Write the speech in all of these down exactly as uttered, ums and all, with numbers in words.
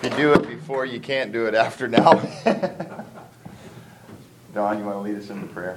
you do it before, you can't do it after now. Don, you want to lead us into prayer?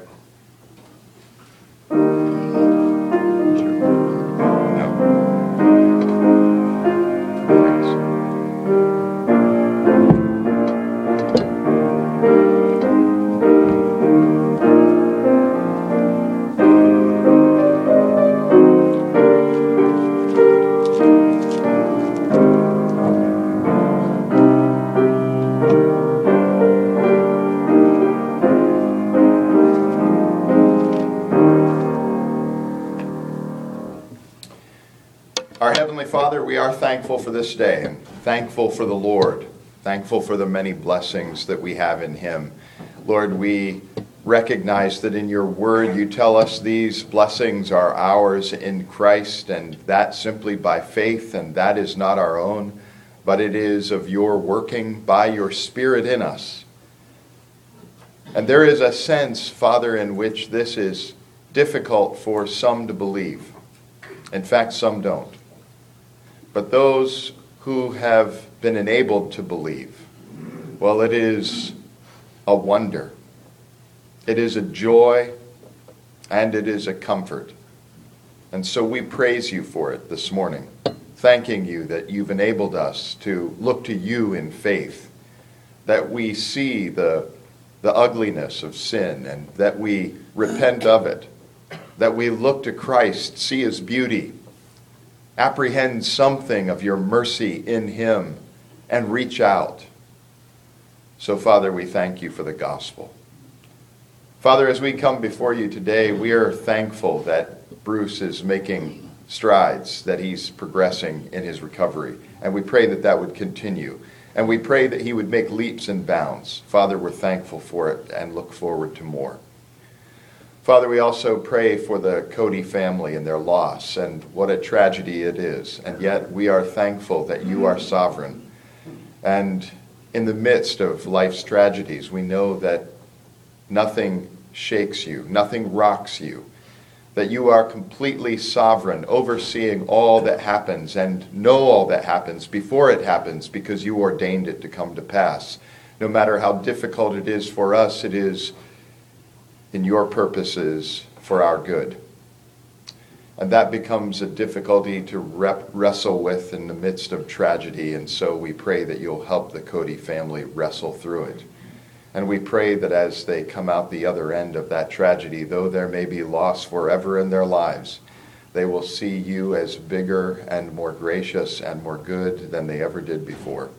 Father, we are thankful for this day and thankful for the Lord, thankful for the many blessings that we have in Him. Lord, we recognize that in your word you tell us these blessings are ours in Christ, and that simply by faith, and that is not our own, but it is of your working by your Spirit in us. And there is a sense, Father, in which this is difficult for some to believe. In fact, some don't. But those who have been enabled to believe, well, it is a wonder. It is a joy, and it is a comfort. And so we praise you for it this morning, thanking you that you've enabled us to look to you in faith, that we see the, the ugliness of sin, and that we repent of it, that we look to Christ, see his beauty, apprehend something of your mercy in him, and reach out. So, Father, we thank you for the gospel. Father, as we come before you today, we are thankful that Bruce is making strides, that he's progressing in his recovery. And we pray that that would continue. And we pray that he would make leaps and bounds. Father, we're thankful for it and look forward to more. Father, we also pray for the Cody family and their loss, and what a tragedy it is. And yet we are thankful that you are sovereign. And in the midst of life's tragedies, we know that nothing shakes you, nothing rocks you, that you are completely sovereign, overseeing all that happens and know all that happens before it happens because you ordained it to come to pass. No matter how difficult it is for us, it is in your purposes for our good. And that becomes a difficulty to rep- wrestle with in the midst of tragedy, and so we pray that you'll help the Cody family wrestle through it. And we pray that as they come out the other end of that tragedy, though there may be loss forever in their lives, they will see you as bigger and more gracious and more good than they ever did before.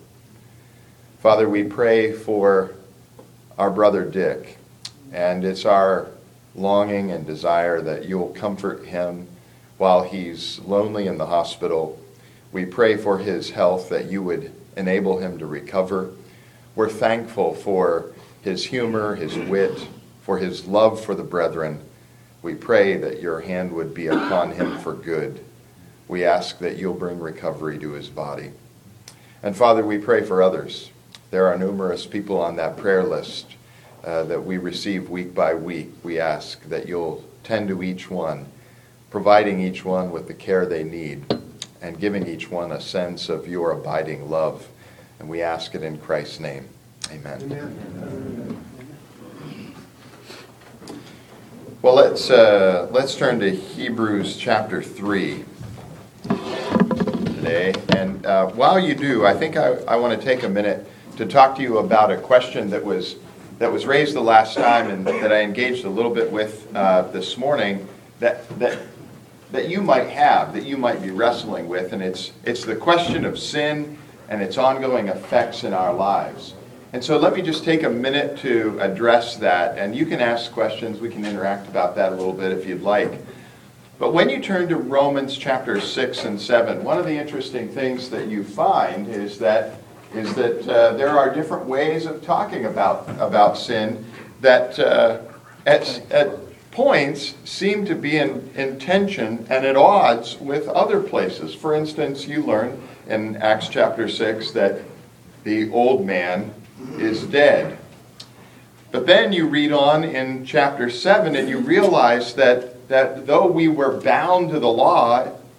Father, we pray for our brother Dick. And it's our longing and desire that you'll comfort him while he's lonely in the hospital. We pray for his health, that you would enable him to recover. We're thankful for his humor, his wit, for his love for the brethren. We pray that your hand would be upon him for good. We ask that you'll bring recovery to his body. And Father, we pray for others. There are numerous people on that prayer list Uh, that we receive week by week. We ask that you'll tend to each one, providing each one with the care they need, and giving each one a sense of your abiding love. And we ask it in Christ's name. Amen. Amen. Well, let's uh, let's turn to Hebrews chapter three today. And uh, while you do, I think I, I want to take a minute to talk to you about a question that was that was raised the last time and that I engaged a little bit with uh, this morning that that that you might have, that you might be wrestling with, and it's it's the question of sin and its ongoing effects in our lives. And so let me just take a minute to address that, and you can ask questions, we can interact about that a little bit if you'd like. But when you turn to Romans chapter six and seven, one of the interesting things that you find is that is that uh, there are different ways of talking about about sin that uh, at, at points seem to be in, in tension and at odds with other places. For instance, you learn in Acts chapter six that the old man is dead. But then you read on in chapter seven and you realize that, that though we were bound to the law,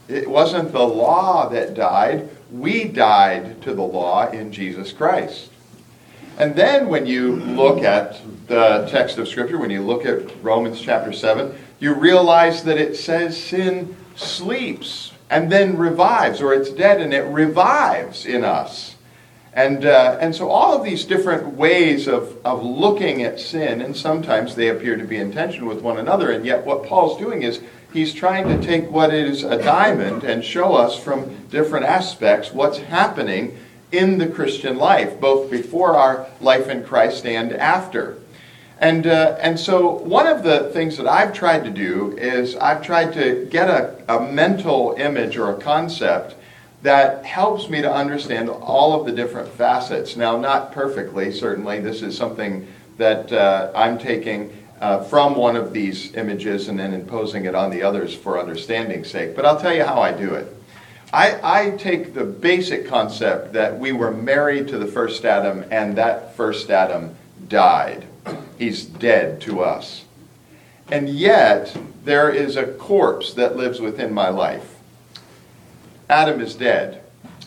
It wasn't the law that died. We died to the law in Jesus Christ. And then when you look at the text of Scripture, when you look at Romans chapter seven, you realize that it says sin sleeps and then revives, or it's dead and it revives in us. And uh, and so all of these different ways of, of looking at sin, and sometimes they appear to be in tension with one another, and yet what Paul's doing is he's trying to take what is a diamond and show us from different aspects what's happening in the Christian life, both before our life in Christ and after. And uh, and so one of the things that I've tried to do is I've tried to get a, a mental image or a concept that helps me to understand all of the different facets. Now, not perfectly, certainly. This is something that uh, I'm taking uh, from one of these images and then imposing it on the others for understanding's sake. But I'll tell you how I do it. I, I take the basic concept that we were married to the first Adam, and that first Adam died. He's dead to us. And yet, there is a corpse that lives within my life. Adam is dead.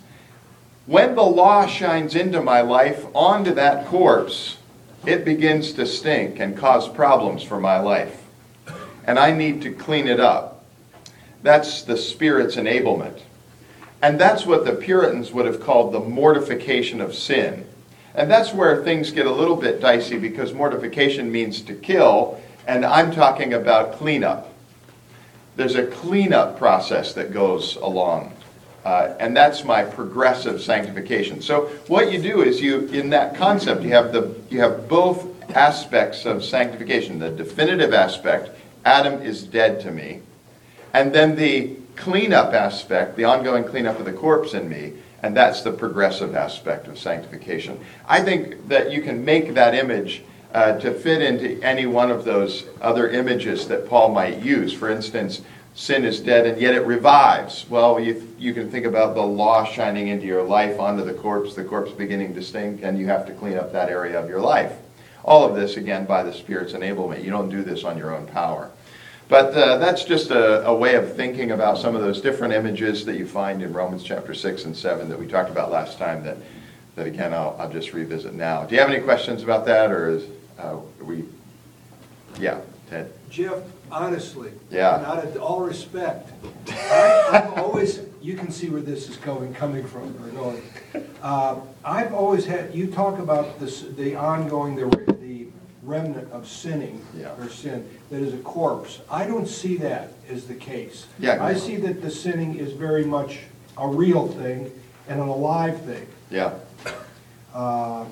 When the law shines into my life, onto that corpse, it begins to stink and cause problems for my life. And I need to clean it up. That's the Spirit's enablement. And that's what the Puritans would have called the mortification of sin. And that's where things get a little bit dicey, because mortification means to kill, and I'm talking about cleanup. There's a cleanup process that goes along. Uh, and that's my progressive sanctification. So what you do is you, in that concept, you have the you have both aspects of sanctification. The definitive aspect, Adam is dead to me. And then the cleanup aspect, the ongoing cleanup of the corpse in me, and that's the progressive aspect of sanctification. I think that you can make that image uh, to fit into any one of those other images that Paul might use. For instance, sin is dead and yet it revives. Well, you, you can think about the law shining into your life onto the corpse, the corpse beginning to stink, and you have to clean up that area of your life. All of this, again, by the Spirit's enablement. You don't do this on your own power. But uh, that's just a, a way of thinking about some of those different images that you find in Romans chapter six and seven that we talked about last time that, that again, I'll, I'll just revisit now. Do you have any questions about that, or is uh, we... Yeah, Ted? Jeff, honestly, yeah. and out of all respect, I, I've always, you can see where this is going, coming from, or going. Uh, I've always had, you talk about this, the ongoing, the, the remnant of sinning, yeah. or sin, that is a corpse. I don't see that as the case. Yeah, I see that the sinning is very much a real thing and an alive thing. Yeah. Uh,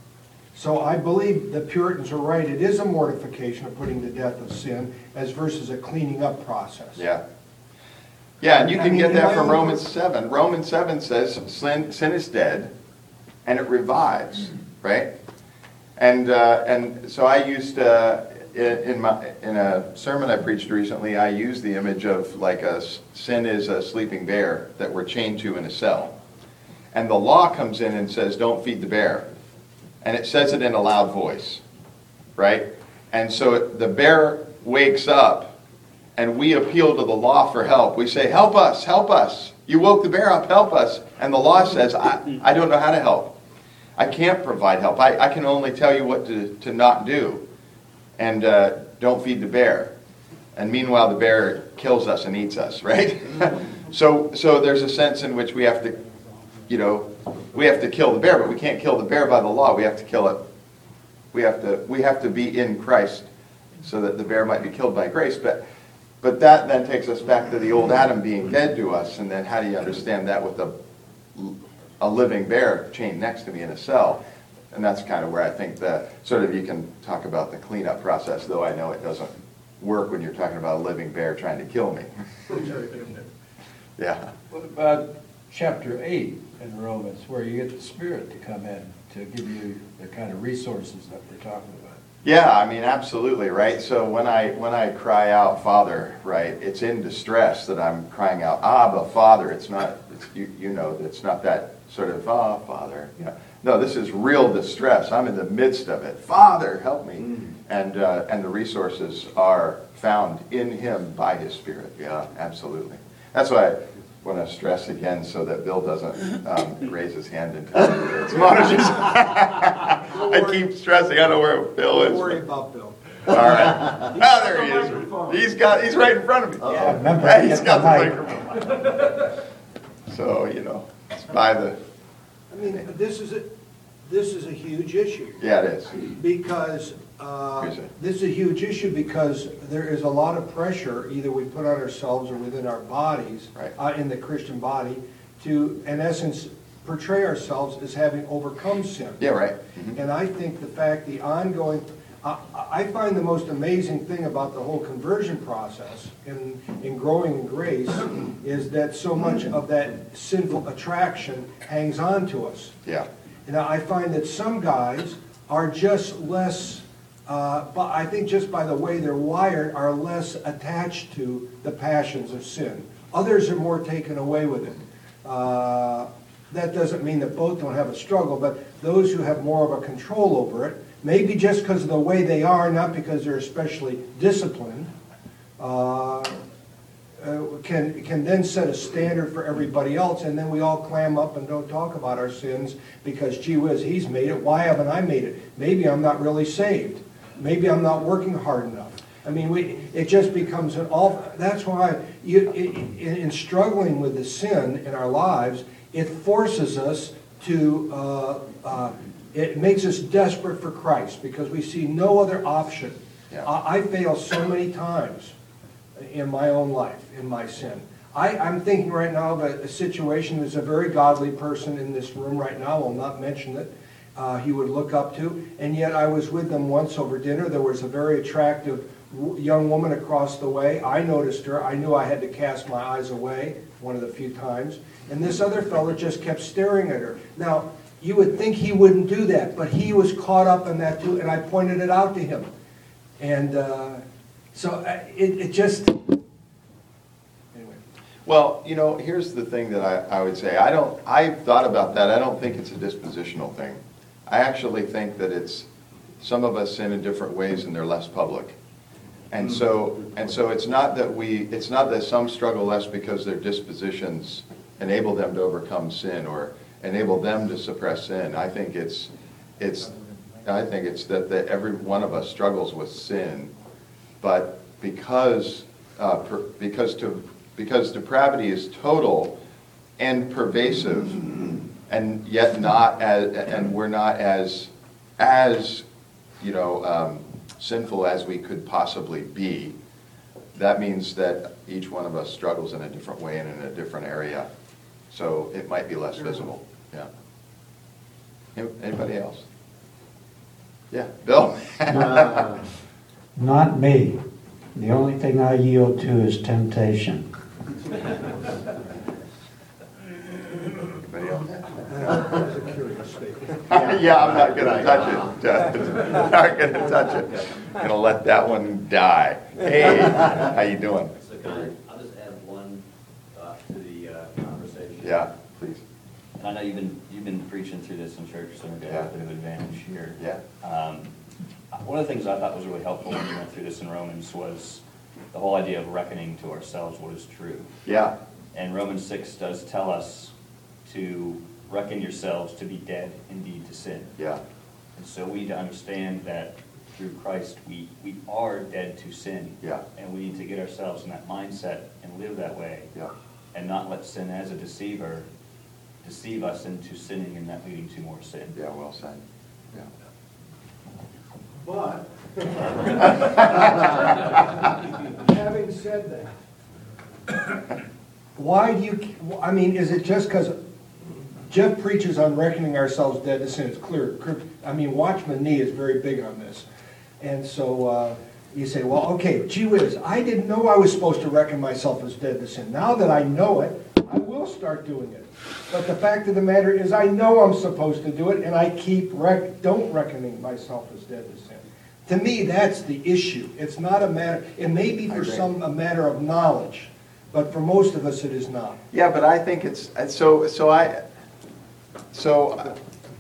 So I believe the Puritans are right. It is a mortification of putting to death of sin as versus a cleaning up process. Yeah. Yeah, and you can I mean, get that from I- Romans seven. Romans seven says sin, sin is dead and it revives, right? And uh, and so I used, uh, in, in, my, in a sermon I preached recently, I used the image of like a sin is a sleeping bear that we're chained to in a cell. And the law comes in and says, don't feed the bear. And it says it in a loud voice, right? And so it, the bear wakes up, and we appeal to the law for help. We say, help us, help us. You woke the bear up, help us. And the law says, I, I don't know how to help. I can't provide help. I, I can only tell you what to, to not do. And uh, don't feed the bear. And meanwhile, the bear kills us and eats us, right? so, so there's a sense in which we have to, you know, we have to kill the bear, but we can't kill the bear by the law. We have to kill it. We have to we have to be in Christ so that the bear might be killed by grace. But but that then takes us back to the old Adam being dead to us. And then how do you understand that with a, a living bear chained next to me in a cell? And that's kind of where I think that sort of you can talk about the cleanup process, though I know it doesn't work when you're talking about a living bear trying to kill me. Yeah. What about chapter eight in Romans, where you get the Spirit to come in to give you the kind of resources that we're talking about? Yeah, I mean, absolutely, right? So when I when I cry out, Father, right, it's in distress that I'm crying out, Abba, Father. It's not, it's, you, you know, it's not that sort of, ah, oh, Father. You know, no, this is real distress. I'm in the midst of it. Father, help me. Mm. And uh, and the resources are found in Him by His Spirit. Yeah, absolutely. That's why want to stress again so that Bill doesn't um, raise his hand in time. I keep stressing. I don't know where Bill is. Don't worry about Bill. All right. Oh, there he is. He's got. He's right in front of me. Yeah, remember, Yeah, he's get got the the microphone. So you know, it's by the. I mean, this is a, this is a huge issue. Yeah, it is. Because, uh, Here's it. this is a huge issue because there is a lot of pressure, either we put on ourselves or within our bodies, Right. uh, in the Christian body, to, in essence, portray ourselves as having overcome sin. Yeah, right. Mhm. And I think the fact, the ongoing, I, I find the most amazing thing about the whole conversion process in, in growing in grace is that so much of that sinful attraction hangs on to us. Yeah. And I find that some guys are just less, uh, but I think just by the way they're wired, are less attached to the passions of sin. Others are more taken away with it. Uh, that doesn't mean that both don't have a struggle, but those who have more of a control over it, maybe just because of the way they are, not because they're especially disciplined, uh, uh, can can then set a standard for everybody else, and then we all clam up and don't talk about our sins because, gee whiz, he's made it. Why haven't I made it? Maybe I'm not really saved. Maybe I'm not working hard enough. I mean, we it just becomes an all. That's why you, in, in struggling with the sin in our lives, it forces us to. Uh, uh, it makes us desperate for Christ because we see no other option. Yeah. I, I fail so many times in my own life, in my sin. I, I'm thinking right now of a, a situation. There's a very godly person in this room right now. I'll not mention it. Uh, he would look up to, and yet I was with them once over dinner. There was a very attractive w- young woman across the way. I noticed her. I knew I had to cast my eyes away one of the few times. And this other fellow just kept staring at her. Now, you would think he wouldn't do that, but he was caught up in that too, and I pointed it out to him. And uh, so uh, it, it just, anyway. Well, you know, here's the thing that I, I would say. I don't, I've thought about that. I don't think it's a dispositional thing. I actually think that it's, some of us sin in different ways and they're less public. And so, and so it's not that we, it's not that some struggle less because their dispositions enable them to overcome sin or enable them to suppress sin. I think it's, it's, I think it's that, that every one of us struggles with sin, but because, uh, per, because to, because depravity is total and pervasive, and yet not as, and we're not as, as, you know, um, sinful as we could possibly be. That means that each one of us struggles in a different way and in a different area, so it might be less visible. Yeah. Anybody else? Yeah, Bill. Uh, Not me. The only thing I yield to is temptation. Anybody else? That was a curious statement. Yeah, I'm not gonna touch it. I'm not gonna touch it. I'm gonna let that one die. Hey, how you doing? So can I, I'll just add one thought to the uh, conversation. Yeah, please. And I know you've been, you've been preaching through this in church, so maybe I have a bit of advantage here. Yeah. Um, one of the things I thought was really helpful when we went through this in Romans was the whole idea of reckoning to ourselves what is true. Yeah. And Romans six does tell us to reckon yourselves to be dead indeed to sin. Yeah. And so we need to understand that through Christ we, we are dead to sin. Yeah. And we need to get ourselves in that mindset and live that way. Yeah. And not let sin as a deceiver deceive us into sinning and that leading to more sin. Yeah, well said. Yeah. But, having said that, why do you, I mean, is it just because Jeff preaches on reckoning ourselves dead to sin? It's clear. I mean, Watchman Nee is very big on this. And so uh, you say, well, okay, gee whiz, I didn't know I was supposed to reckon myself as dead to sin. Now that I know it, I will start doing it. But the fact of the matter is I know I'm supposed to do it, and I keep rec- don't reckoning myself as dead to sin. To me, that's the issue. It's not a matter, it may be I for agree. some a matter of knowledge, but for most of us it is not. Yeah, but I think it's, so, so I, so, uh,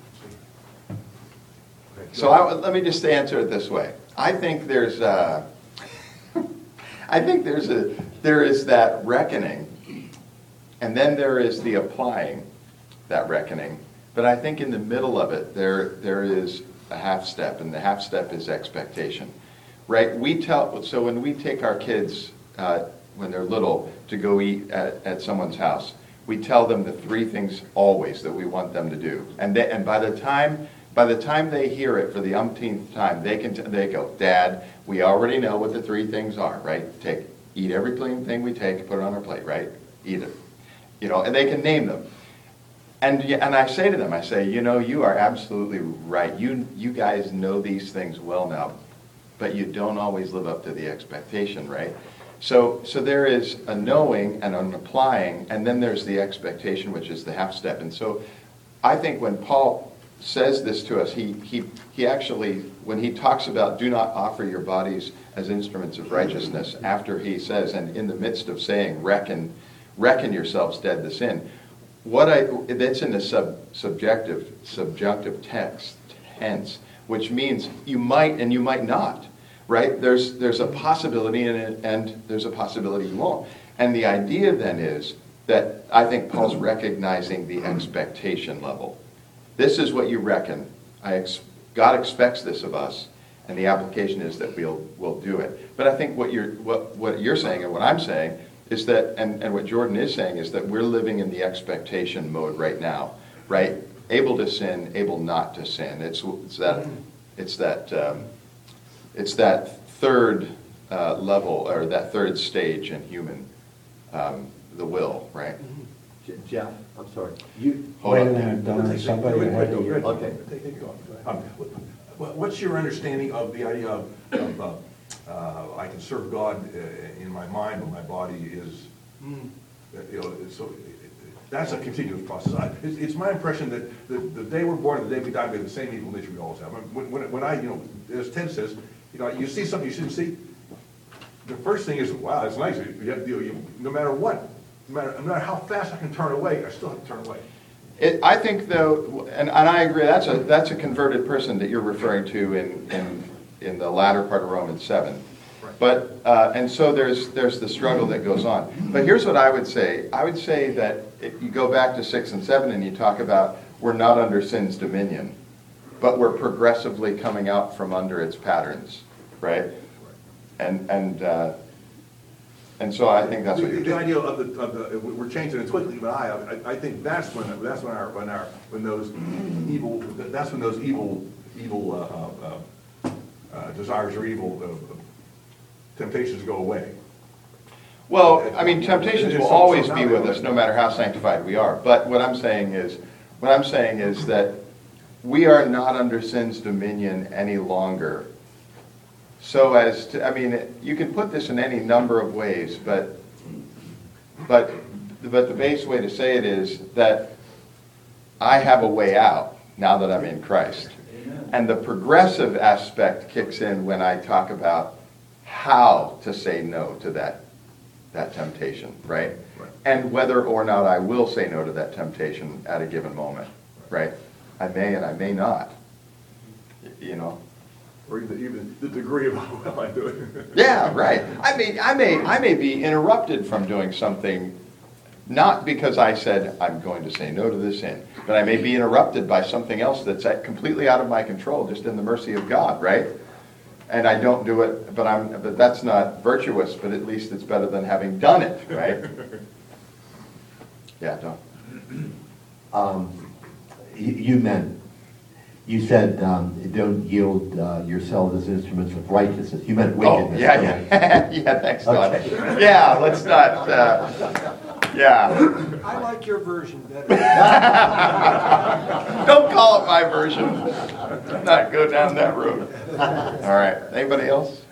so I, let me just answer it this way. I think there's a, I think there's a, there is that reckoning, And then there is the applying that reckoning. But I think in the middle of it, there there is a half step, and the half step is expectation, right? We tell, so when we take our kids, uh, when they're little, to go eat at, at someone's house, we tell them the three things always that we want them to do. And they, and by the time by the time they hear it for the umpteenth time, they can t- they go, Dad, we already know what the three things are, right? Take eat every clean thing we take, put it on our plate, right? Eat it, you know, and they can name them. And and I say to them, I say, you know, you are absolutely right. You you guys know these things well now, but you don't always live up to the expectation, right? So so there is a knowing and an applying, and then there's the expectation, which is the half step. And so I think when Paul says this to us, he he he actually, when he talks about do not offer your bodies as instruments of righteousness, after he says, and in the midst of saying, reckon reckon yourselves dead to sin. What I that's in the sub, subjective subjunctive text tense, which means you might and you might not, right? There's there's a possibility in it, and there's a possibility you won't. And the idea then is that I think Paul's recognizing the expectation level. This is what you reckon. I ex, God expects this of us, and the application is that we'll we'll do it. But I think what you're what what you're saying and what I'm saying is that, and, and what Jordan is saying is that we're living in the expectation mode right now, right? Able to sin, able not to sin. It's, it's that, it's that, um, it's that third uh, level, or that third stage in human, um, the will, right? Je- Jeff, I'm sorry. You. Hold Wait a on. minute, Don, somebody ahead of you. Okay. Take it on. Um, what- What's your understanding of the idea of, of uh, uh, I can serve God uh, in my mind, but my body is, uh, you know, so that's a continuous process. I, it's, it's my impression that the, the day we're born and the day we die, we have the same evil nature we always have. When, when, when I, you know, as Ted says, you know, you see something you shouldn't see, the first thing is, wow, that's nice. You have to, you, no matter what, no matter, no matter how fast I can turn away, I still have to turn away. It, I think though, and, and I agree, that's a that's a converted person that you're referring to in in, in the latter part of Romans seven. Right. But uh, and so there's there's the struggle that goes on. But here's what I would say. I would say that if you go back to six and seven and you talk about we're not under sin's dominion, but we're progressively coming out from under its patterns, right? And and uh, and so I think that's the, what you're the doing. idea of the, of the we're changing in a twinkling of an eye. I, I think that's when that's when our when our when those evil that's when those evil evil uh, uh, uh, desires or evil uh, temptations go away. Well, I mean, temptations There's will some- always some be with us, no matter how sanctified we are. But what I'm saying is, what I'm saying is that we are not under sin's dominion any longer. So as to, I mean, you can put this in any number of ways, but, but, but the base way to say it is that I have a way out now that I'm in Christ. And the progressive aspect kicks in when I talk about how to say no to that, that temptation, right? Right. And whether or not I will say no to that temptation at a given moment, right? I may and I may not, you know. Or even, even the degree of how well I do it. Yeah, right. I mean, I may, I may be interrupted from doing something, not because I said I'm going to say no to this sin, but I may be interrupted by something else that's at- completely out of my control, just in the mercy of God, right? And I don't do it, but I'm, but that's not virtuous, but at least it's better than having done it, right? Yeah, Don. Um, you, you men, you said um, don't yield uh, yourselves as instruments of righteousness. You meant Oh, wickedness. yeah, don't you? yeah, yeah, thanks, Don. Okay. Yeah, let's not, uh, yeah. I like your version better. Don't call it my version. Let's not go down that road. All right, anybody else?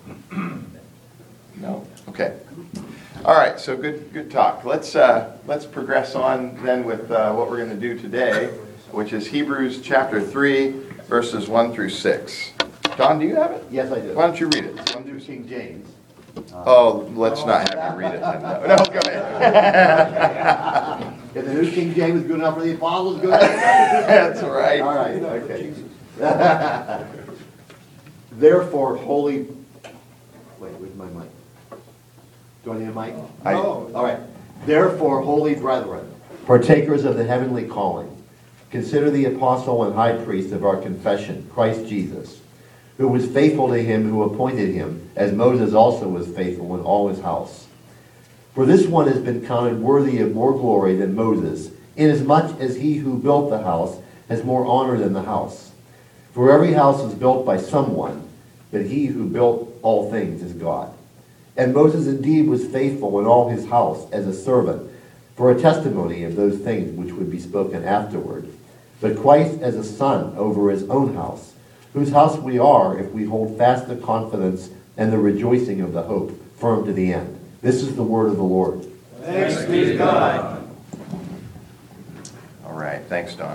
No? Okay. All right, so good good talk. Let's uh, let's progress on then with uh, what we're going to do today, which is Hebrews chapter three, verses one through six. Don, do you have it? Yes, I do. Why don't you read it? Under King James. Oh, let's not have you read it then. No, no, go ahead. If the New King James is good enough for the apostles, good. That's right. All right, okay. Therefore, holy. Wait, where's my mic? Do I need a mic? I- No. All right. Therefore, holy brethren, partakers of the heavenly calling, consider the apostle and high priest of our confession, Christ Jesus, who was faithful to him who appointed him, as Moses also was faithful in all his house. For this one has been counted worthy of more glory than Moses, inasmuch as he who built the house has more honor than the house. For every house is built by someone, but he who built all things is God. And Moses indeed was faithful in all his house as a servant, for a testimony of those things which would be spoken afterward. But Christ as a son over his own house, whose house we are if we hold fast the confidence and the rejoicing of the hope firm to the end. This is the word of the Lord. Thanks be to God. All right, thanks, Don.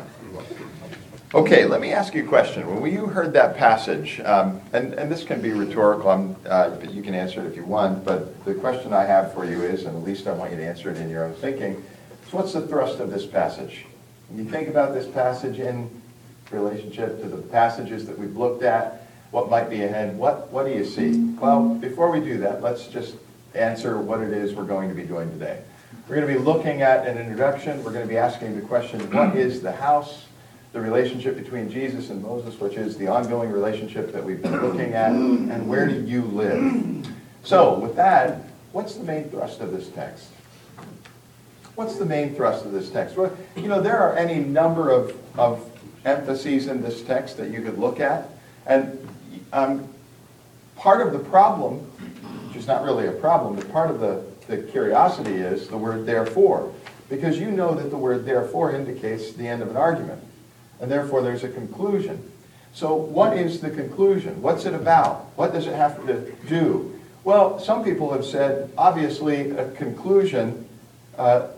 Okay, let me ask you a question. When you heard that passage, um, and, and this can be rhetorical, I'm, uh, but you can answer it if you want, but the question I have for you is, and at least I want you to answer it in your own thinking, is what's the thrust of this passage? When you think about this passage in relationship to the passages that we've looked at, what might be ahead, what, what do you see? Well, before we do that, let's just answer what it is we're going to be doing today. We're going to be looking at an introduction. We're going to be asking the question, what is the house? The relationship between Jesus and Moses, which is the ongoing relationship that we've been looking at, and where do you live? So, with that, what's the main thrust of this text? What's the main thrust of this text? Well, you know, there are any number of, of emphases in this text that you could look at, and um, part of the problem, which is not really a problem, but part of the, the curiosity is the word therefore, because you know that the word therefore indicates the end of an argument. And therefore, there's a conclusion. So what is the conclusion? What's it about? What does it have to do? Well, some people have said, obviously, a conclusion uh,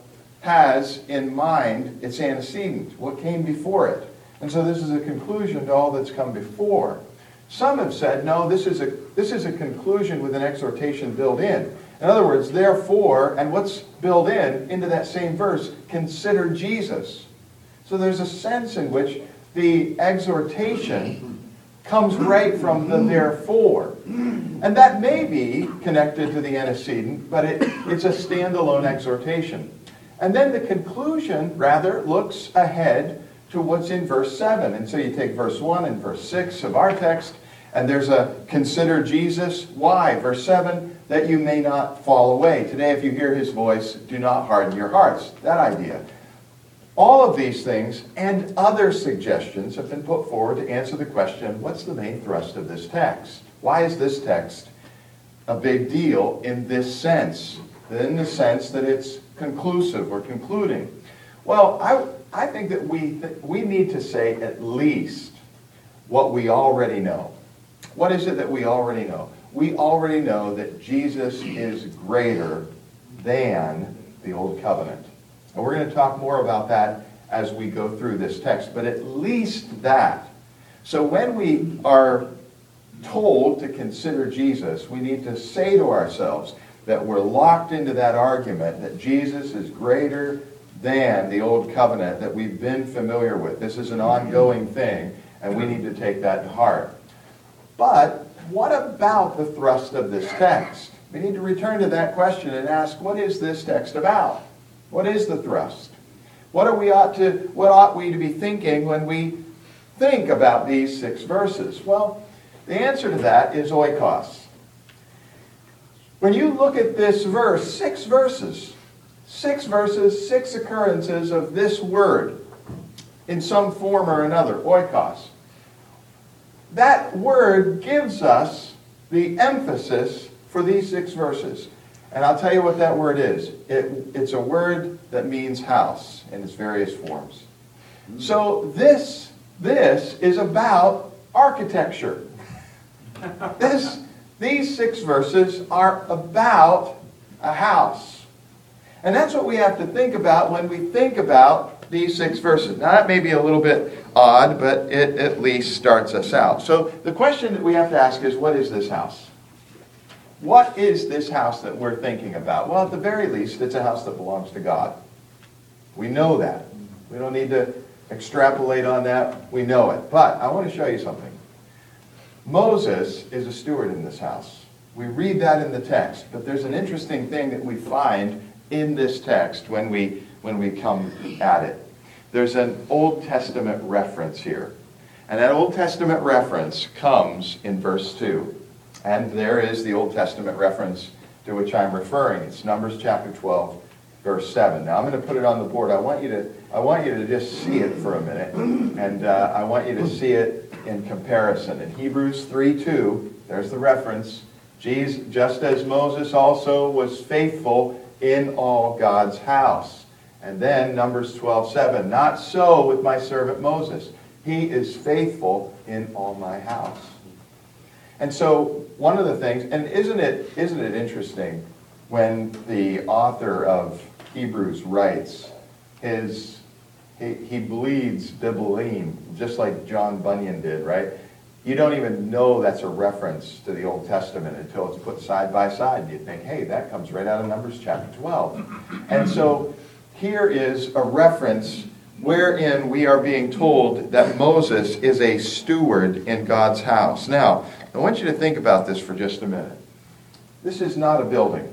has in mind its antecedent, what came before it. And so this is a conclusion to all that's come before. Some have said, no, this is a, this is a conclusion with an exhortation built in. In other words, therefore, and what's built in, into that same verse, consider Jesus. So there's a sense in which the exhortation comes right from the therefore. And that may be connected to the antecedent, but it, it's a standalone exhortation. And then the conclusion, rather, looks ahead to what's in verse seven. And so you take verse one and verse six of our text, and there's a consider Jesus. Why? Verse seven, that you may not fall away. Today, if you hear his voice, do not harden your hearts. That idea. All of these things and other suggestions have been put forward to answer the question, what's the main thrust of this text? Why is this text a big deal in this sense? In the sense that it's conclusive or concluding. Well, I, I think that we, th- we need to say at least what we already know. What is it that we already know? We already know that Jesus is greater than the Old Covenant. And we're going to talk more about that as we go through this text, but at least that. So when we are told to consider Jesus, we need to say to ourselves that we're locked into that argument that Jesus is greater than the Old Covenant that we've been familiar with. This is an ongoing thing, and we need to take that to heart. But what about the thrust of this text? We need to return to that question and ask, what is this text about? What is the thrust? What are we ought to, what ought we to be thinking when we think about these six verses? Well, the answer to that is oikos. When you look at this verse, six verses, six verses, six occurrences of this word in some form or another, oikos. That word gives us the emphasis for these six verses. And I'll tell you what that word is. It, it's a word that means house in its various forms. So this, this is about architecture. This, these six verses are about a house. And that's what we have to think about when we think about these six verses. Now that may be a little bit odd, but it at least starts us out. So the question that we have to ask is, what is this house? What is this house that we're thinking about? Well, at the very least, it's a house that belongs to God. We know that. We don't need to extrapolate on that. We know it. But I want to show you something. Moses is a steward in this house. We read that in the text, but there's an interesting thing that we find in this text when we, when we come at it. There's an Old Testament reference here. And that Old Testament reference comes in verse two. And there is the Old Testament reference to which I'm referring. It's Numbers chapter twelve, verse seven. Now I'm going to put it on the board. I want you to, I want you to just see it for a minute. And uh, I want you to see it in comparison. In Hebrews three two, there's the reference. Jesus, just as Moses also was faithful in all God's house. And then Numbers twelve seven, not so with my servant Moses. He is faithful in all my house. And so one of the things, and isn't it isn't it interesting when the author of Hebrews writes, his he, he bleeds Bibline, just like John Bunyan did, right? You don't even know that's a reference to the Old Testament until it's put side by side. And you think, hey, that comes right out of Numbers chapter twelve. And so here is a reference wherein we are being told that Moses is a steward in God's house. Now, I want you to think about this for just a minute. This is not a building.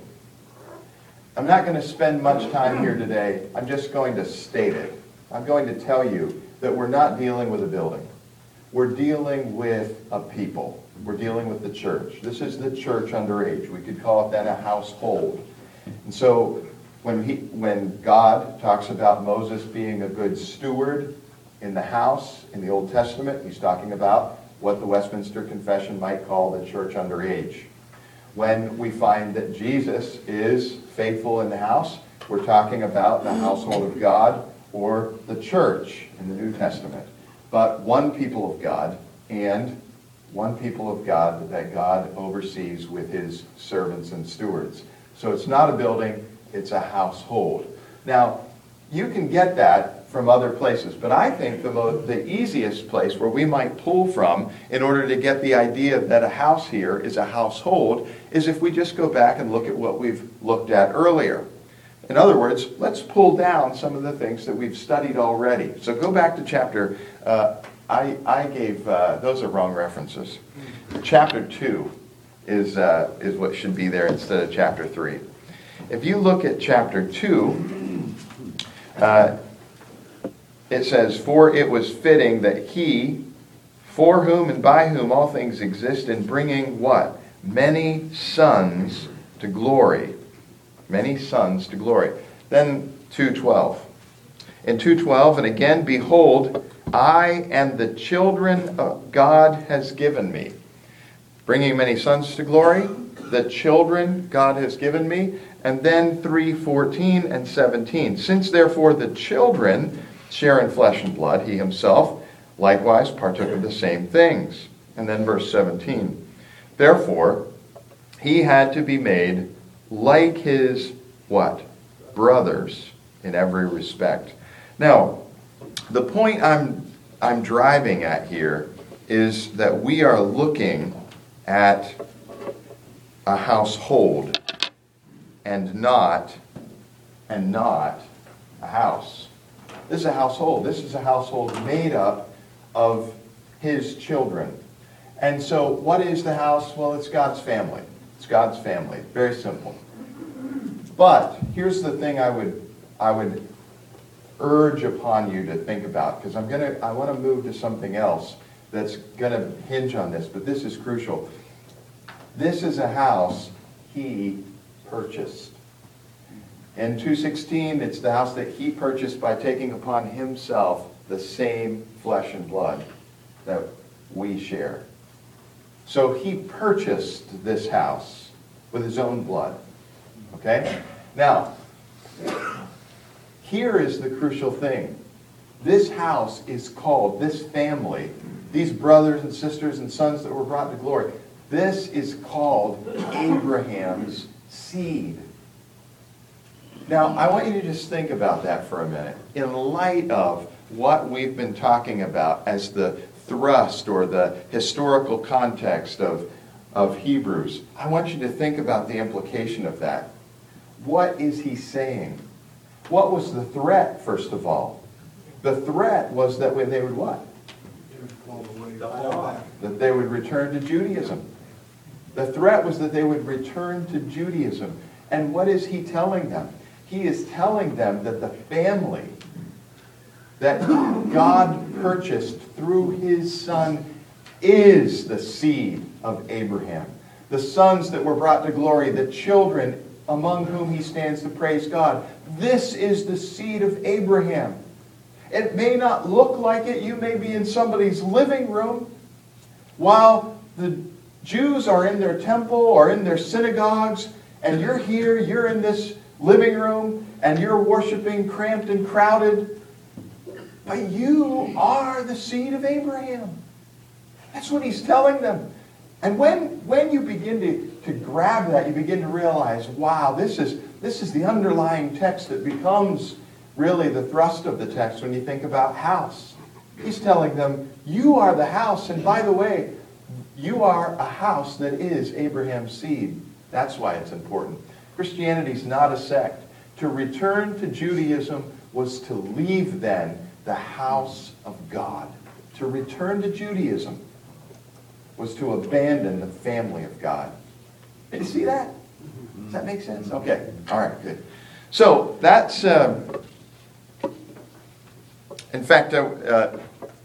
I'm not going to spend much time here today. I'm just going to state it. I'm going to tell you that we're not dealing with a building. We're dealing with a people. We're dealing with the church. This is the church underage. We could call it then a household. And so when he, when God talks about Moses being a good steward in the house in the Old Testament, he's talking about what the Westminster Confession might call the church underage. When we find that Jesus is faithful in the house, we're talking about the household of God or the church in the New Testament. But one people of God and one people of God that God oversees with his servants and stewards. So it's not a building, it's a household. Now, you can get that from other places, but I think the, mo- the easiest place where we might pull from in order to get the idea that a house here is a household is if we just go back and look at what we've looked at earlier. In other words, let's pull down some of the things that we've studied already. So go back to chapter, uh, I, I gave, uh, those are wrong references. Chapter two is, uh, is what should be there instead of chapter three. If you look at chapter two, uh, it says, for it was fitting that he, for whom and by whom all things exist, in bringing what? Many sons to glory. Many sons to glory. Then two twelve. In two twelve, and again, behold, I and the children of God has given me. Bringing many sons to glory, the children God has given me. And then three fourteen and seventeen. Since therefore the children share in flesh and blood, he himself likewise partook of the same things. And then verse seventeen. Therefore, he had to be made like his, what? Brothers in every respect. Now, the point I'm, I'm driving at here is that we are looking at a household and not, and not a house. This is a household. This is a household made up of his children. And so what is the house? Well, it's God's family. It's God's family. Very simple. But here's the thing I would I would urge upon you to think about, because I'm gonna I want to move to something else that's gonna hinge on this, but this is crucial. This is a house he purchased. In two sixteen, it's the house that he purchased by taking upon himself the same flesh and blood that we share. So he purchased this house with his own blood. Okay? Now, here is the crucial thing. This house is called, this family, these brothers and sisters and sons that were brought to glory, this is called Abraham's seed. Now, I want you to just think about that for a minute. In light of what we've been talking about as the thrust or the historical context of, of Hebrews, I want you to think about the implication of that. What is he saying? What was the threat, first of all? The threat was that when they would what? That they would return to Judaism. The threat was that they would return to Judaism. And what is he telling them? He is telling them that the family that God purchased through his Son is the seed of Abraham. The sons that were brought to glory, the children among whom he stands to praise God. This is the seed of Abraham. It may not look like it. You may be in somebody's living room while the Jews are in their temple or in their synagogues, and you're here, you're in this living room, and you're worshiping cramped and crowded. But you are the seed of Abraham. That's what he's telling them. And when, when you begin to, to grab that, you begin to realize, wow, this is, this is the underlying text that becomes really the thrust of the text when you think about house. He's telling them, you are the house, and by the way, you are a house that is Abraham's seed. That's why it's important. Christianity is not a sect. To return to Judaism was to leave then the house of God. To return to Judaism was to abandon the family of God. Did you see that? Does that make sense? Okay. All right, good. So that's, uh, in fact, uh, uh,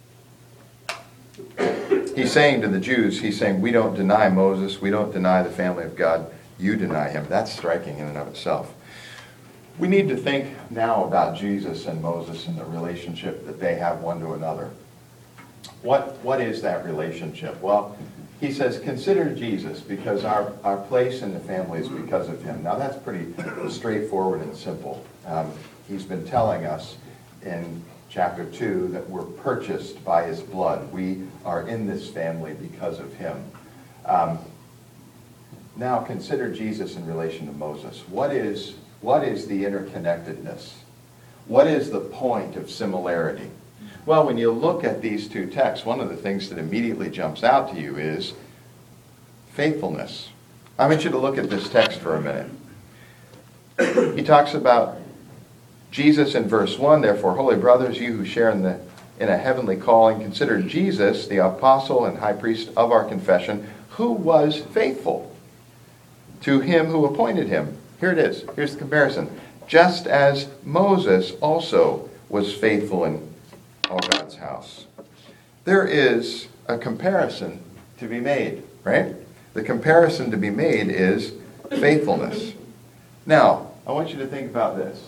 he's saying to the Jews, he's saying, we don't deny Moses, we don't deny the family of God, you deny him. That's striking in and of itself. We need to think now about Jesus and Moses and the relationship that they have one to another. What, what is that relationship? Well, he says, consider Jesus, because our, our place in the family is because of him. Now, that's pretty straightforward and simple. Um, he's been telling us in chapter two that we're purchased by his blood. We are in this family because of him. Um, now, consider Jesus in relation to Moses. What is, what is the interconnectedness? What is the point of similarity? Well, when you look at these two texts, one of the things that immediately jumps out to you is faithfulness. I want you to look at this text for a minute. He talks about Jesus in verse one, therefore, holy brothers, you who share in, the, in a heavenly calling, consider Jesus, the apostle and high priest of our confession, who was faithful to him who appointed him. Here it is. Here's the comparison. Just as Moses also was faithful in all God's house. There is a comparison to be made, right? The comparison to be made is faithfulness. Now, I want you to think about this.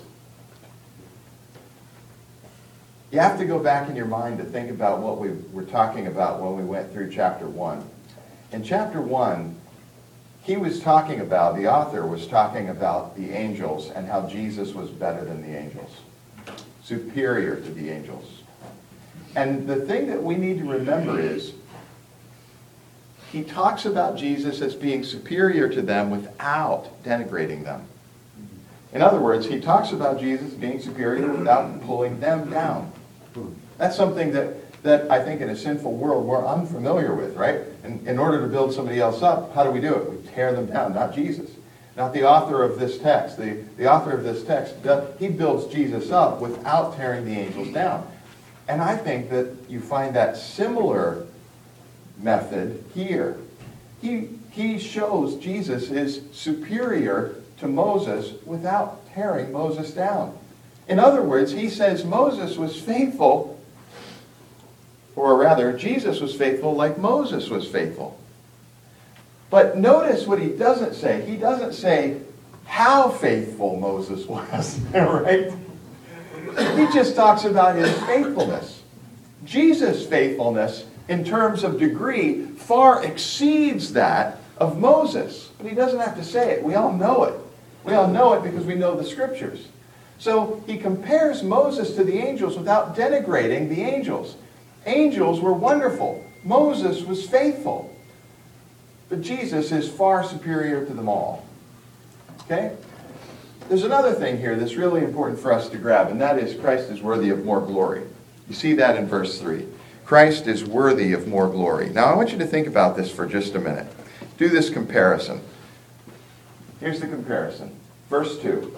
You have to go back in your mind to think about what we were talking about when we went through chapter one. In chapter one, he was talking about, the author was talking about the angels and how Jesus was better than the angels, superior to the angels. And the thing that we need to remember is, he talks about Jesus as being superior to them without denigrating them. In other words, he talks about Jesus being superior without pulling them down. That's something that, that I think in a sinful world we're unfamiliar with, right? And in order to build somebody else up, how do we do it? We tear them down, not Jesus. Not the author of this text. The, the author of this text, does, he builds Jesus up without tearing the angels down. And I think that you find that similar method here. He, he shows Jesus is superior to Moses without tearing Moses down. In other words, he says Moses was faithful, or rather, Jesus was faithful like Moses was faithful. But notice what he doesn't say. He doesn't say how faithful Moses was, right? He just talks about his faithfulness. Jesus' faithfulness, in terms of degree, far exceeds that of Moses. But he doesn't have to say it. We all know it. We all know it because we know the scriptures. So he compares Moses to the angels without denigrating the angels. Angels were wonderful. Moses was faithful. But Jesus is far superior to them all. Okay? There's another thing here that's really important for us to grab, and that is Christ is worthy of more glory. You see that in verse three. Christ is worthy of more glory. Now, I want you to think about this for just a minute. Do this comparison. Here's the comparison. Verse two.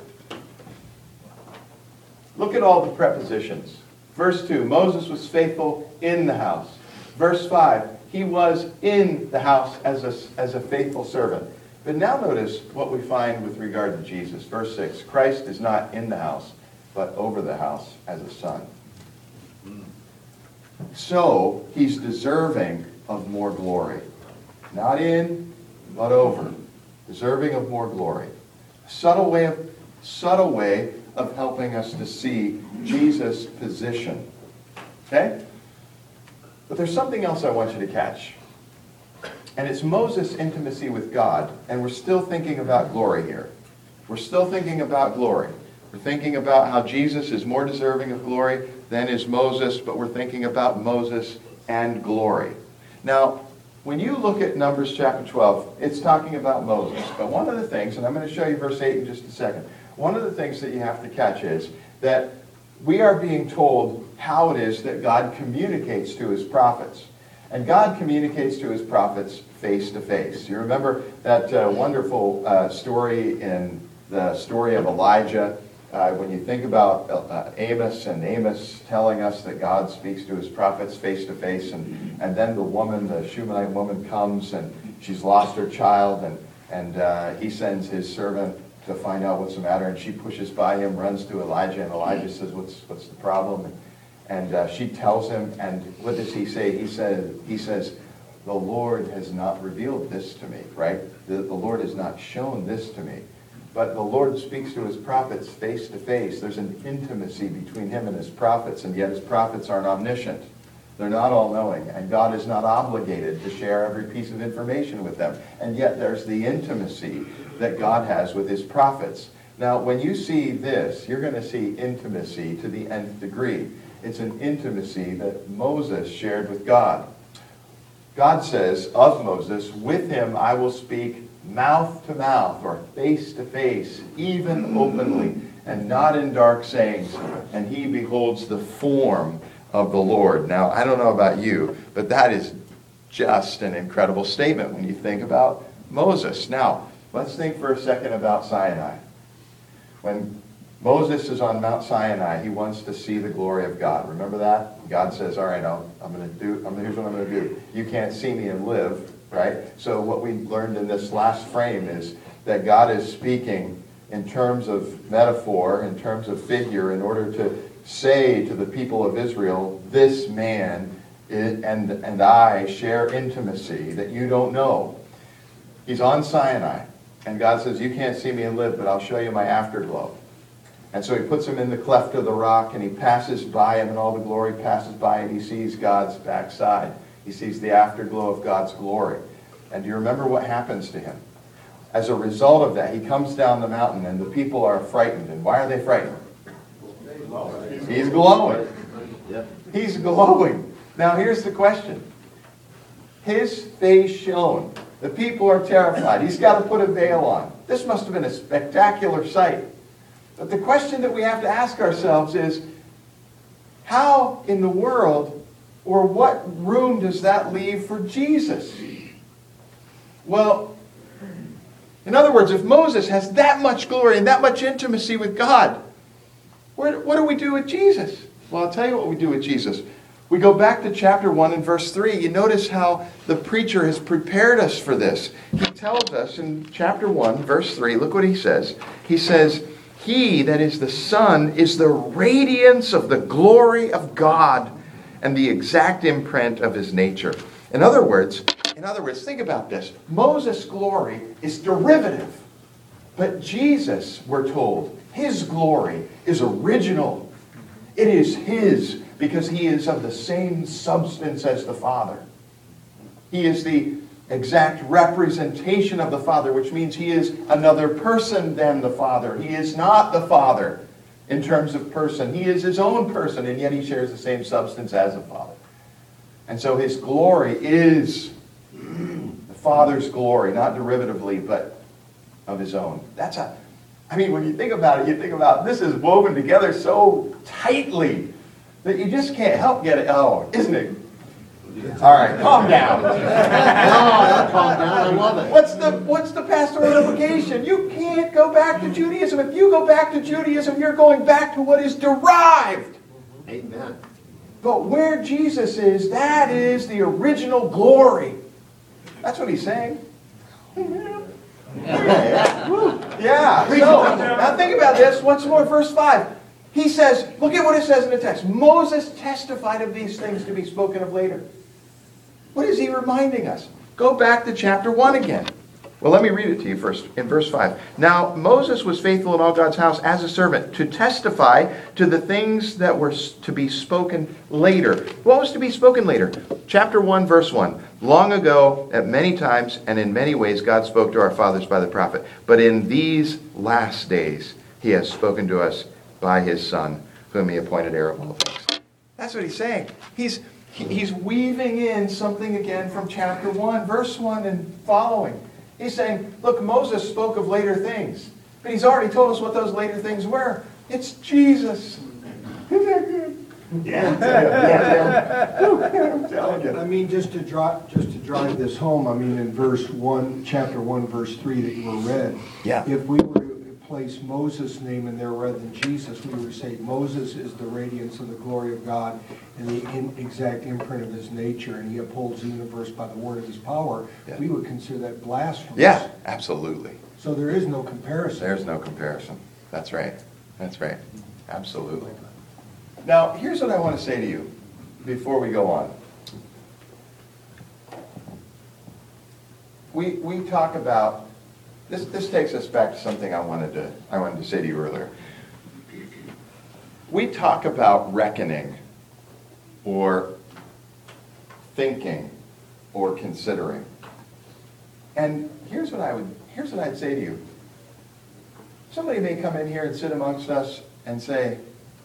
Look at all the prepositions. Verse two, Moses was faithful in the house. Verse five, he was in the house as a, as a faithful servant. But now notice what we find with regard to Jesus. Verse six, Christ is not in the house, but over the house as a son. So, he's deserving of more glory. Not in, but over. Deserving of more glory. Subtle way of, subtle way of helping us to see Jesus' position. Okay? But there's something else I want you to catch. And it's Moses' intimacy with God. And we're still thinking about glory here. We're still thinking about glory. We're thinking about how Jesus is more deserving of glory than is Moses, but we're thinking about Moses and glory. Now, when you look at Numbers chapter twelve, it's talking about Moses. But one of the things, and I'm going to show you verse eight in just a second, one of the things that you have to catch is that we are being told how it is that God communicates to his prophets. And God communicates to his prophets face to face. You remember that uh, wonderful uh, story in the story of Elijah, uh, when you think about uh, Amos and Amos telling us that God speaks to his prophets face to face, and, and then the woman, the Shunammite woman, comes and she's lost her child, and, and uh, he sends his servant to find out what's the matter, and she pushes by him, runs to Elijah, and Elijah says, what's, what's the problem? And, And uh, she tells him, and what does he say? He says, he says, the Lord has not revealed this to me, right? The, the Lord has not shown this to me. But the Lord speaks to his prophets face to face. There's an intimacy between him and his prophets, and yet his prophets aren't omniscient. They're not all-knowing, and God is not obligated to share every piece of information with them. And yet there's the intimacy that God has with his prophets. Now, when you see this, you're going to see intimacy to the nth degree. It's an intimacy that Moses shared with God. God says of Moses, with him I will speak mouth to mouth, or face to face, even openly, and not in dark sayings, and he beholds the form of the Lord. Now, I don't know about you, but that is just an incredible statement when you think about Moses. Now, let's think for a second about Sinai. When Moses is on Mount Sinai, he wants to see the glory of God. Remember that? God says, all right, I'll, I'm going to do, I'm, here's what I'm going to do. You can't see me and live, right? So what we learned in this last frame is that God is speaking in terms of metaphor, in terms of figure, in order to say to the people of Israel, this man is, and, and I share intimacy that you don't know. He's on Sinai, and God says, you can't see me and live, but I'll show you my afterglow. And so he puts him in the cleft of the rock, and he passes by him, and all the glory passes by, and he sees God's backside. He sees the afterglow of God's glory. And do you remember what happens to him? As a result of that, he comes down the mountain, and the people are frightened. And why are they frightened? He's glowing. He's glowing. Now here's the question. His face shone. The people are terrified. He's got to put a veil on. This must have been a spectacular sight. But the question that we have to ask ourselves is, how in the world, or what room does that leave for Jesus? Well, in other words, if Moses has that much glory and that much intimacy with God, where, what do we do with Jesus? Well, I'll tell you what we do with Jesus. We go back to chapter one and verse three. You notice how the preacher has prepared us for this. He tells us in chapter one, verse three, look what he says. He says, he, that is the Son, is the radiance of the glory of God and the exact imprint of his nature. In other words, in other words, think about this. Moses' glory is derivative. But Jesus, we're told, his glory is original. It is his because he is of the same substance as the Father. He is the exact representation of the Father, which means he is another person than the Father. He is not the Father in terms of person. He is his own person, and yet he shares the same substance as the Father. And so his glory is the Father's glory, not derivatively, but of his own. That's a, I mean, when you think about it, you think about this is woven together so tightly that you just can't help get it. Oh, isn't it? All right, calm down. No, not calm down. I love it. What's the what's the pastoral implication? You can't go back to Judaism. If you go back to Judaism, you're going back to what is derived. Amen. But where Jesus is, that is the original glory. That's what he's saying. Yeah, so, now think about this, once more, verse five. He says, look at what it says in the text. Moses testified of these things to be spoken of later. What is he reminding us? Go back to chapter one again. Well, let me read it to you first, in verse five. Now, Moses was faithful in all God's house as a servant to testify to the things that were to be spoken later. What was to be spoken later? Chapter one, verse one. Long ago, at many times and in many ways, God spoke to our fathers by the prophet. But in these last days, he has spoken to us by his Son, whom he appointed heir of all things. That's what he's saying. He's, he's weaving in something again from chapter one, verse one and following. He's saying, look, Moses spoke of later things, but he's already told us what those later things were. It's Jesus. Isn't that good? Yeah. yeah, yeah. I'm telling you. I mean, just to drive, just to drive this home, I mean, in verse one, chapter one, verse three that you were read, Yeah. if we were to place Moses' name in there rather than Jesus, we would say Moses is the radiance of the glory of God and the in, exact imprint of his nature, and he upholds the universe by the word of his power. Yeah. We would consider that blasphemous. Yeah, absolutely. So there is no comparison. There's no comparison. That's right. That's right. Absolutely. Now, here's what I want to say to you before we go on. We we talk about this. This takes us back to something I wanted to I wanted to say to you earlier. We talk about reckoning, or thinking, or considering. And here's what I would here's what I'd say to you. Somebody may come in here and sit amongst us and say,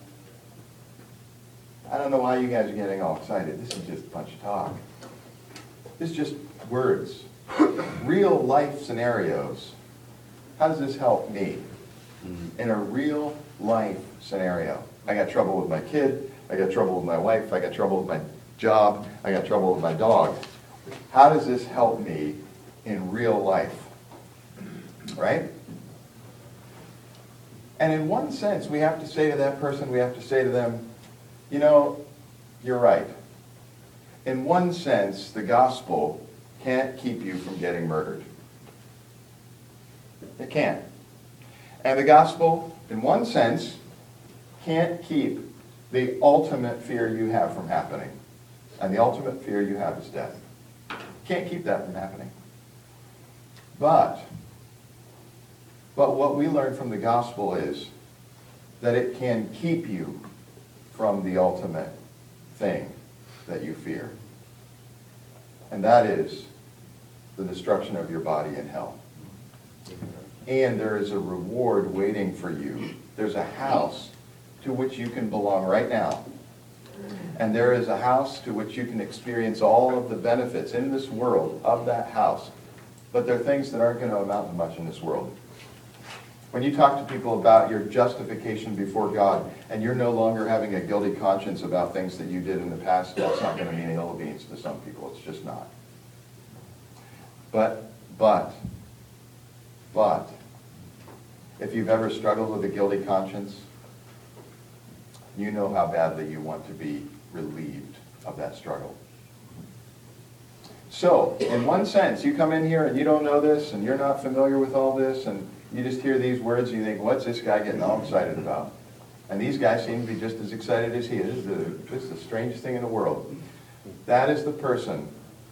I don't know why you guys are getting all excited. This is just a bunch of talk. This is just words. Real life scenarios. How does this help me? In a real life scenario. I got trouble with my kid. I got trouble with my wife. I got trouble with my job. I got trouble with my dog. How does this help me in real life? Right? And in one sense, we have to say to that person, we have to say to them, you know, you're right. In one sense, the gospel can't keep you from getting murdered. It can't. And the gospel, in one sense, can't keep the ultimate fear you have from happening. And the ultimate fear you have is death. Can't keep that from happening. But, but what we learn from the gospel is that it can keep you from the ultimate thing that you fear. And that is the destruction of your body in hell. And there is a reward waiting for you. There's a house to which you can belong right now. And there is a house to which you can experience all of the benefits in this world of that house. But there are things that aren't going to amount to much in this world. When you talk to people about your justification before God, and you're no longer having a guilty conscience about things that you did in the past, that's not going to mean ill beans to some people. It's just not. But, but, but, if you've ever struggled with a guilty conscience, you know how badly you want to be relieved of that struggle. So, in one sense, you come in here and you don't know this, and you're not familiar with all this, and you just hear these words and you think, what's this guy getting all excited about? And these guys seem to be just as excited as he is. This is the strangest thing in the world. That is the person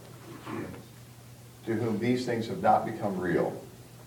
to whom these things have not become real.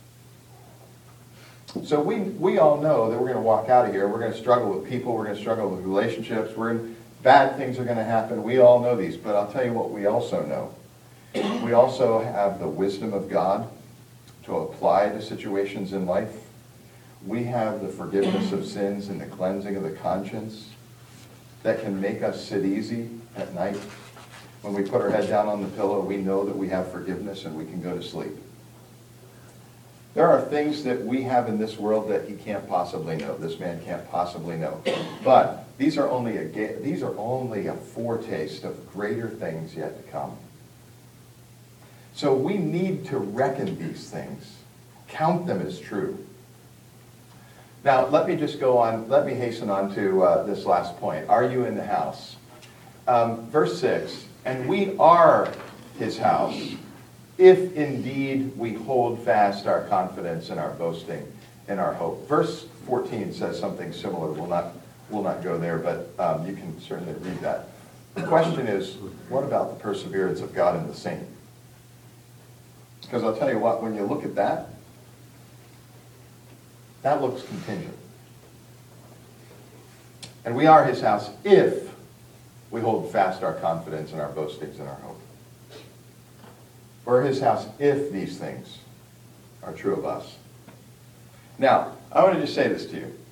So we we all know that we're going to walk out of here. We're going to struggle with people. We're going to struggle with relationships. We're in, bad things are going to happen. We all know these. But I'll tell you what we also know. We also have the wisdom of God to apply to situations in life. We have the forgiveness of sins and the cleansing of the conscience that can make us sit easy at night. When we put our head down on the pillow, we know that we have forgiveness and we can go to sleep. There are things that we have in this world that he can't possibly know. This man can't possibly know. But these are only a these are only a foretaste of greater things yet to come. So we need to reckon these things, count them as true. Now, let me just go on, let me hasten on to uh, this last point. Are you in the house? Um, verse six, and we are his house if indeed we hold fast our confidence and our boasting and our hope. Verse fourteen says something similar. We'll not, we'll not go there, but um, you can certainly read that. The question is, what about the perseverance of God in the saint? Because I'll tell you what, when you look at that, that looks contingent. And we are his house if we hold fast our confidence and our boastings and our hope. We're his house if these things are true of us. Now, I want to just say this to you.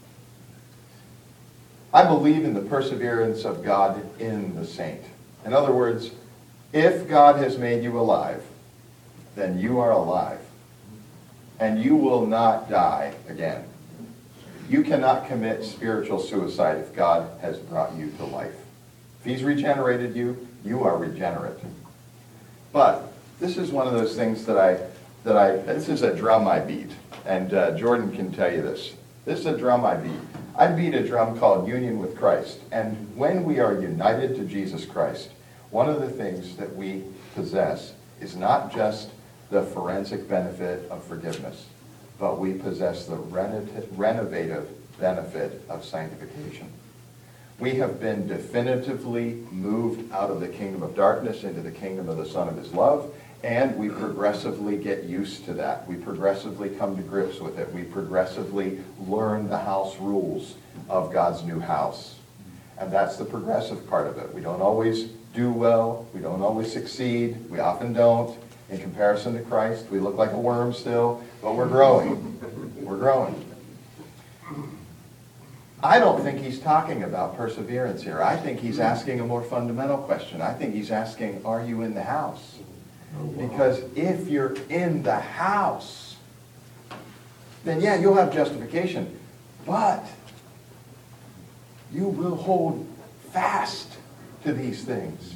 I believe in the perseverance of God in the saint. In other words, if God has made you alive, then you are alive. And you will not die again. You cannot commit spiritual suicide if God has brought you to life. If he's regenerated you, you are regenerate. But this is one of those things that I, that I, this is a drum I beat. And uh, Jordan can tell you this. This is a drum I beat. I beat a drum called Union with Christ. And when we are united to Jesus Christ, one of the things that we possess is not just the forensic benefit of forgiveness, but we possess the renovative benefit of sanctification. We have been definitively moved out of the kingdom of darkness into the kingdom of the Son of his love, and we progressively get used to that. We progressively come to grips with it. We progressively learn the house rules of God's new house. And that's the progressive part of it. We don't always do well. We don't always succeed. We often don't. In comparison to Christ, we look like a worm still, but we're growing. We're growing. I don't think he's talking about perseverance here. I think he's asking a more fundamental question. I think he's asking, are you in the house? Because if you're in the house, then yeah, you'll have justification. But you will hold fast to these things.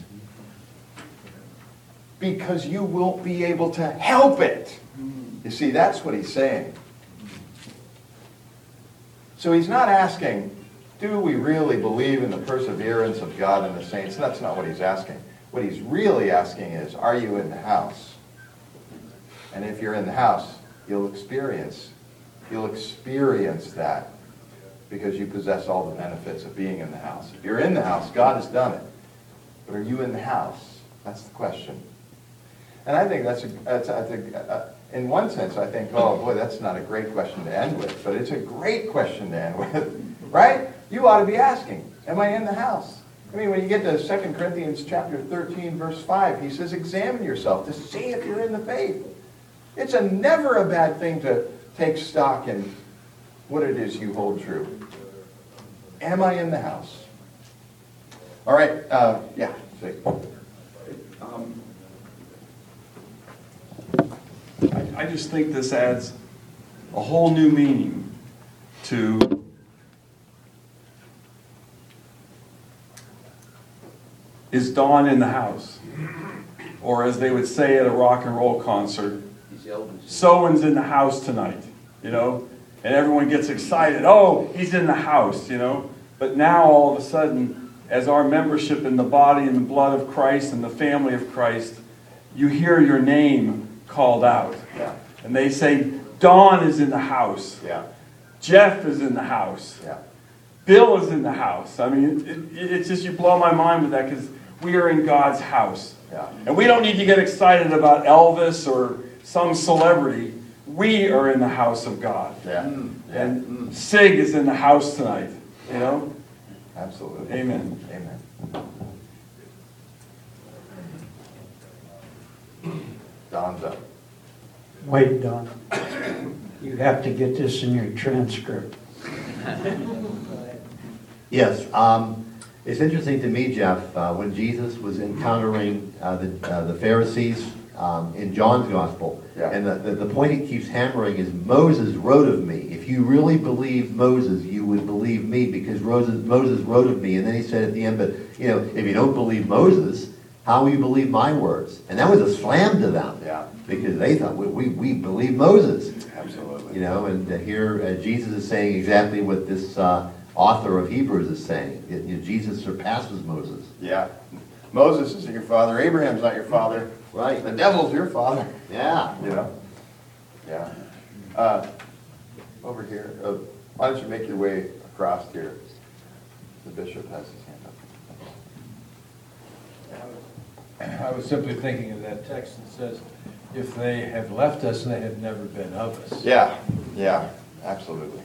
Because you won't be able to help it. You see, that's what he's saying. So he's not asking, do we really believe in the perseverance of God and the saints? That's not what he's asking. What he's really asking is, are you in the house? And if you're in the house, you'll experience, you'll experience that because you possess all the benefits of being in the house. If you're in the house, God has done it. But are you in the house? That's the question. And I think that's a, that's, I think, uh, in one sense, I think, oh boy, that's not a great question to end with, but it's a great question to end with, right? You ought to be asking, am I in the house? I mean, when you get to Second Corinthians chapter thirteen, verse five, he says, examine yourself to see if you're in the faith. It's a never a bad thing to take stock in what it is you hold true. Am I in the house? All right, uh, yeah, see. Um, I, I just think this adds a whole new meaning to is Dawn in the house? Or as they would say at a rock and roll concert, someone's in the house tonight, you know? And everyone gets excited, oh, he's in the house, you know? But now all of a sudden, as our membership in the body and the blood of Christ and the family of Christ, you hear your name called out. Yeah. And they say, Dawn is in the house. Yeah. Jeff is in the house. Yeah. Bill is in the house. I mean, it, it, it's just, you blow my mind with that because we are in God's house. Yeah. And we don't need to get excited about Elvis or some celebrity. We are in the house of God. Yeah. And Mm. Sig is in the house tonight. You know? Absolutely. Amen. Amen. Don's up. Wait, Don. You have to get this in your transcript. Yes, um, it's interesting to me, Jeff, uh, when Jesus was encountering uh, the, uh, the Pharisees um, in John's Gospel, Yeah. and the, the, the point he keeps hammering is Moses wrote of me. If you really believe Moses, you would believe me because Moses, Moses wrote of me. And then he said at the end, but you know, if you don't believe Moses, how will you believe my words? And that was a slam to them. Yeah. Because they thought, we, we, we believe Moses. Absolutely. You know, and uh, here uh, Jesus is saying exactly what this uh, author of Hebrews is saying. It, you know, Jesus surpasses Moses. Yeah. Moses isn't your father. Abraham's not your father. Right. The devil's your father. Yeah. You know? Yeah. Uh, over here. Uh, why don't you make your way across here? The bishop has his hand up. I was simply thinking of that text that says, if they have left us, they have never been of us. Yeah, yeah, absolutely.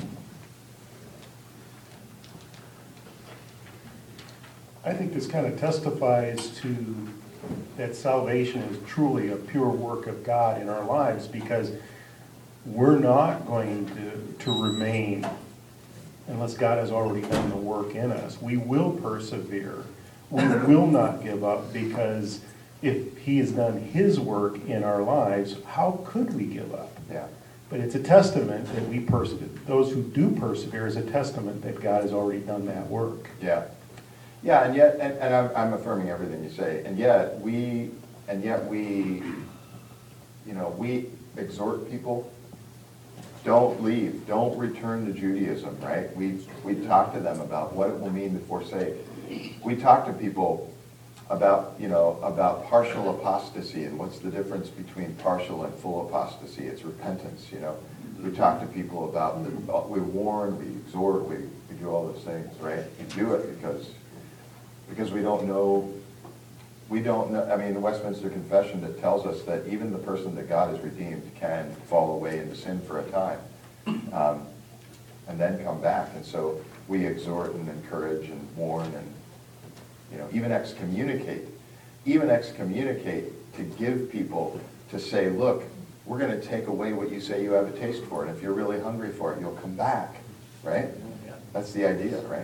I think this kind of testifies to that salvation is truly a pure work of God in our lives, because we're not going to, to remain unless God has already done the work in us. We will persevere. We will not give up, because if he has done his work in our lives, how could we give up? Yeah. But it's a testament that we persevere. Those who do persevere is a testament that God has already done that work. Yeah. Yeah, and yet, and, and I'm, I'm affirming everything you say, and yet we, and yet we, you know, we exhort people, don't leave, don't return to Judaism, right? We, we talk to them about what it will mean to forsake. We talk to people about, you know, about partial apostasy and what's the difference between partial and full apostasy. It's repentance, you know. We talk to people about, the, we warn, we exhort, we, we do all those things, right? We do it because, because we don't know, we don't know, I mean, the Westminster Confession that tells us that even the person that God has redeemed can fall away into sin for a time, um, and then come back. And so we exhort and encourage and warn and, you know, even excommunicate, even excommunicate to give people, to say, look, we're going to take away what you say you have a taste for, and if you're really hungry for it, you'll come back, right? That's the idea, right?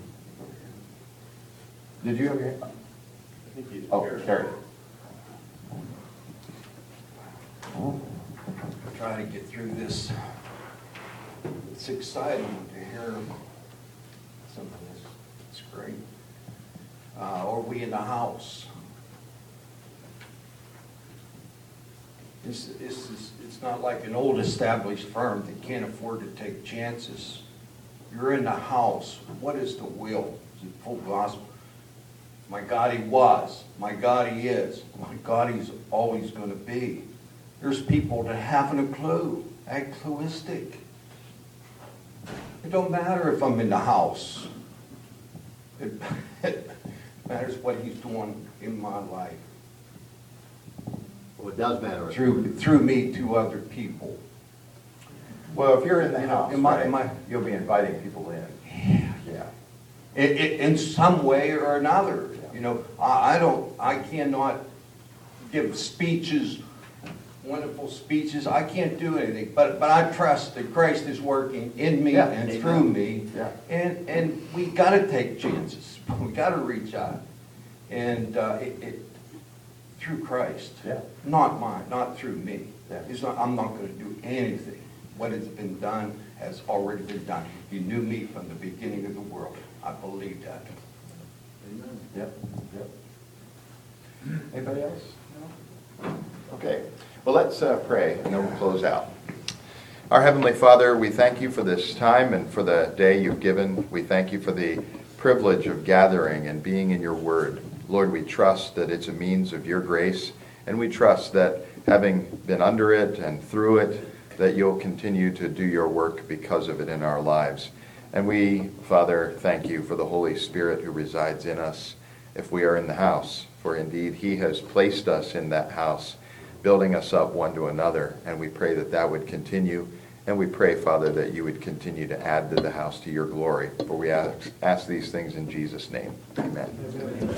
Did you have your hand? Oh, Carrie. Try to get through this. It's exciting to hear some of this. It's great. Uh, are we in the house? This, this is, it's not like an old established firm that can't afford to take chances. You're in the house. What is the will? Is it full gospel? My God, he was. My God, he is. My God, he's always going to be. There's people that haven't a clue, act cluistic. It don't matter if I'm in the house. It, it matters what he's doing in my life. Well, it does matter. Through, through me to other people. Well, if you're in the house, Am I- right, am I- you'll be inviting people in. Yeah. Yeah. It, it, in some way or another. You know, I, I don't, I cannot give speeches, wonderful speeches. I can't do anything, but, but I trust that Christ is working in me Yeah. and Amen. through me. Yeah. And, and we gotta take chances. We gotta reach out. And, uh, it, it, through Christ. Yeah. Not mine, not through me. Yeah. It's not, I'm not gonna do anything. What has been done has already been done. He knew me from the beginning of the world. I believe that. Amen. Yep, yep. Anybody else? No? Okay. Well, let's uh, pray, and then we'll close out. Our Heavenly Father, we thank you for this time and for the day you've given. We thank you for the privilege of gathering and being in your word. Lord, we trust that it's a means of your grace, and we trust that having been under it and through it, that you'll continue to do your work because of it in our lives. And we, Father, thank you for the Holy Spirit who resides in us if we are in the house. For indeed, he has placed us in that house, building us up one to another. And we pray that that would continue. And we pray, Father, that you would continue to add to the house to your glory. For we ask, ask these things in Jesus' name. Amen.